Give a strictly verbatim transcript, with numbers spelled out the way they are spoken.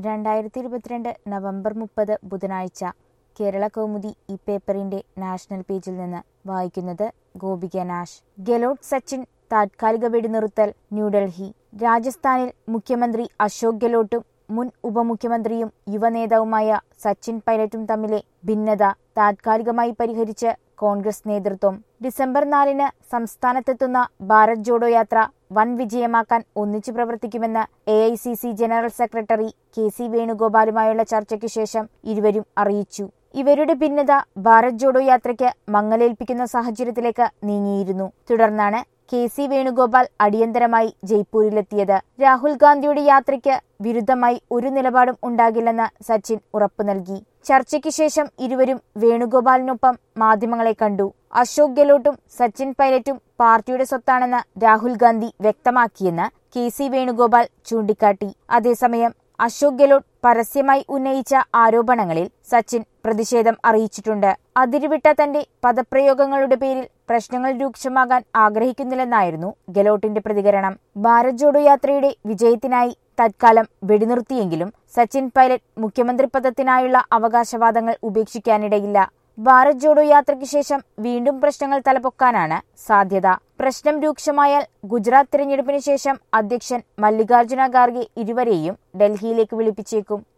രണ്ടായിരത്തി ഇരുപത്തിരണ്ട് നവംബർ മുപ്പത് ബുധനാഴ്ച കേരള കൗമുദി ഈ പേപ്പറിന്റെ നാഷണൽ പേജിൽ നിന്ന് വായിക്കുന്നത് ഗോപിക നാഷ്. ഗെലോട്ട് സച്ചിൻ താത്കാലിക വെടിനിർത്തൽ. ന്യൂഡൽഹി. രാജസ്ഥാനിൽ മുഖ്യമന്ത്രി അശോക് ഗെലോട്ടും മുൻ ഉപമുഖ്യമന്ത്രിയും യുവനേതാവുമായ സച്ചിൻ പൈലറ്റും തമ്മിലെ ഭിന്നത താത്കാലികമായി പരിഹരിച്ച് കോൺഗ്രസ് നേതൃത്വം. ഡിസംബർ നാലിന് സംസ്ഥാനത്തെത്തുന്ന ഭാരത് ജോഡോ യാത്ര വൻ വിജയമാക്കാൻ ഒന്നിച്ചു പ്രവർത്തിക്കുമെന്ന് A I C C general secretary K C വേണുഗോപാലുമായുള്ള ചർച്ചയ്ക്കു ശേഷം ഇരുവരും അറിയിച്ചു. ഇവരുടെ ഭിന്നത ഭാരത് ജോഡോ യാത്രയ്ക്ക് മങ്ങലേൽപ്പിക്കുന്ന സാഹചര്യത്തിലേക്ക് നീങ്ങിയിരുന്നു. തുടർന്നാണ് കെ സി വേണുഗോപാൽ അടിയന്തരമായി ജയ്പൂരിലെത്തിയത്. രാഹുൽ ഗാന്ധിയുടെ യാത്രയ്ക്ക് വിരുദ്ധമായി ഒരു നിലപാടും ഉണ്ടാകില്ലെന്ന് സച്ചിൻ ഉറപ്പു നൽകി. ചർച്ചയ്ക്ക് ശേഷം ഇരുവരും വേണുഗോപാലിനൊപ്പം മാധ്യമങ്ങളെ കണ്ടു. അശോക് ഗെലോട്ടും സച്ചിൻ പൈലറ്റും പാർട്ടിയുടെ സ്വത്താണെന്ന് രാഹുൽ ഗാന്ധി വ്യക്തമാക്കിയെന്ന് കെ സി വേണുഗോപാൽ ചൂണ്ടിക്കാട്ടി. അതേസമയം അശോക് ഗെലോട്ട് പരസ്യമായി ഉന്നയിച്ച ആരോപണങ്ങളിൽ സച്ചിൻ പ്രതിഷേധം അറിയിച്ചിട്ടുണ്ട്. അതിരുവിട്ട തന്റെ പദപ്രയോഗങ്ങളുടെ പേരിൽ പ്രശ്നങ്ങൾ രൂക്ഷമാകാൻ ആഗ്രഹിക്കുന്നില്ലെന്നായിരുന്നു ഗെലോട്ടിന്റെ പ്രതികരണം. ഭാരത് ജോഡോ യാത്രയുടെ വിജയത്തിനായി തത്കാലം വെടിനിർത്തിയെങ്കിലും സച്ചിൻ പൈലറ്റ് മുഖ്യമന്ത്രി പദത്തിനായുള്ള അവകാശവാദങ്ങൾ ഉപേക്ഷിക്കാനിടയില്ല. ഭാരത് ജോഡോ യാത്രയ്ക്ക് ശേഷം വീണ്ടും പ്രശ്നങ്ങൾ തലപൊക്കാനാണ് സാധ്യത. പ്രശ്നം രൂക്ഷമായാൽ ഗുജറാത്ത് തിരഞ്ഞെടുപ്പിന് ശേഷം അധ്യക്ഷൻ മല്ലികാർജുന ഖാർഗെ ഇരുവരെയും ഡൽഹിയിലേക്ക് വിളിപ്പിച്ചേക്കും.